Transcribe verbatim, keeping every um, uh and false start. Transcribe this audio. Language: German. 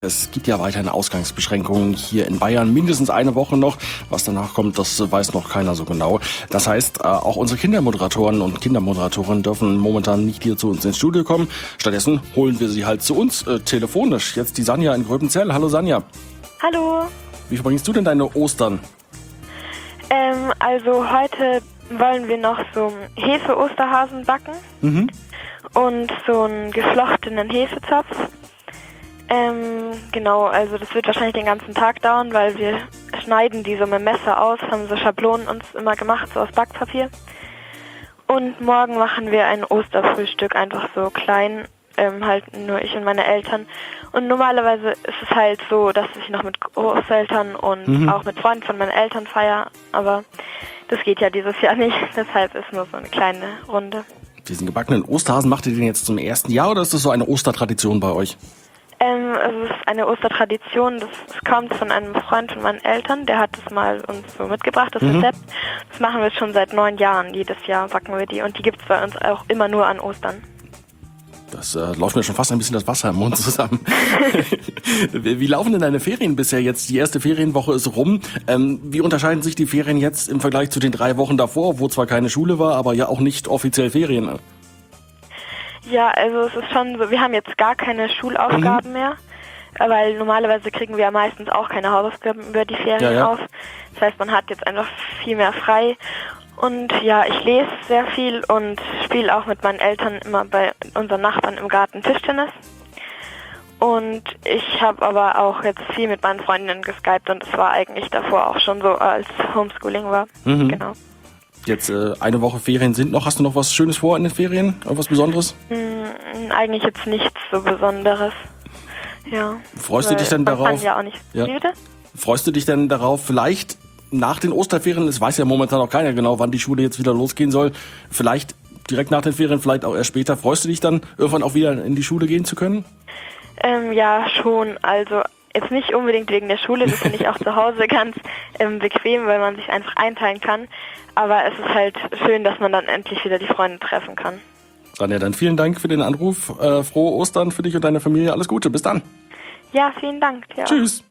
Es gibt ja weiterhin Ausgangsbeschränkungen hier in Bayern, mindestens eine Woche noch. Was danach kommt, das weiß noch keiner so genau. Das heißt, auch unsere Kindermoderatoren und Kindermoderatorinnen dürfen momentan nicht hier zu uns ins Studio kommen. Stattdessen holen wir sie halt zu uns äh, telefonisch. Jetzt die Sanja in Gröbenzell. Hallo Sanja. Hallo. Wie verbringst du denn deine Ostern? Ähm, also heute wollen wir noch so Hefe-Osterhasen backen Mhm. und so einen geflochtenen Hefezopf. Ähm, genau, also das wird wahrscheinlich den ganzen Tag dauern, weil wir schneiden die so mit dem Messer aus, haben so Schablonen uns immer gemacht, so aus Backpapier. Und morgen machen wir ein Osterfrühstück, einfach so klein, ähm, halt nur ich und meine Eltern. Und normalerweise ist es halt so, dass ich noch mit Großeltern und Mhm. auch mit Freunden von meinen Eltern feiere, aber das geht ja dieses Jahr nicht, deshalb ist nur so eine kleine Runde. Diesen gebackenen Osterhasen, macht ihr den jetzt zum ersten Jahr oder ist das so eine Ostertradition bei euch? Ähm, also es ist eine Ostertradition, das, das kommt von einem Freund von meinen Eltern, der hat es mal uns so mitgebracht, das Mhm. Rezept. Das machen wir schon seit neun Jahren, jedes Jahr backen wir die und die gibt es bei uns auch immer nur an Ostern. Das äh, läuft mir schon fast ein bisschen das Wasser im Mund zusammen. wie, wie laufen denn deine Ferien bisher jetzt? Die erste Ferienwoche ist rum. Ähm, wie unterscheiden sich die Ferien jetzt im Vergleich zu den drei Wochen davor, wo zwar keine Schule war, aber ja auch nicht offiziell Ferien? Ja, also es ist schon so, wir haben jetzt gar keine Schulaufgaben Mhm. mehr, weil normalerweise kriegen wir ja meistens auch keine Hausaufgaben über die Ferien Ja, ja. auf. Das heißt, man hat jetzt einfach viel mehr frei. Und ja, ich lese sehr viel und spiele auch mit meinen Eltern immer bei unseren Nachbarn im Garten Tischtennis. Und ich habe aber auch jetzt viel mit meinen Freundinnen geskypt und es war eigentlich davor auch schon so, als Homeschooling war. Mhm. Genau. Jetzt äh, eine Woche Ferien sind noch. Hast du noch was Schönes vor in den Ferien? Irgendwas Besonderes? Hm, eigentlich jetzt nichts so Besonderes. Ja. Freust du Weil dich denn man darauf? kann ja auch nicht. Ja. Wie bitte? Freust du dich denn darauf, vielleicht nach den Osterferien, es weiß ja momentan noch keiner genau, wann die Schule jetzt wieder losgehen soll, vielleicht direkt nach den Ferien, vielleicht auch erst später, freust du dich dann, irgendwann auch wieder in die Schule gehen zu können? Ähm, ja, schon. Also jetzt nicht unbedingt wegen der Schule, das finde ich auch zu Hause ganz ähm, bequem, weil man sich einfach einteilen kann. Aber es ist halt schön, dass man dann endlich wieder die Freunde treffen kann. Sanja, dann vielen Dank für den Anruf. Äh, frohe Ostern für dich und deine Familie. Alles Gute. Bis dann. Ja, vielen Dank. Ja. Tschüss.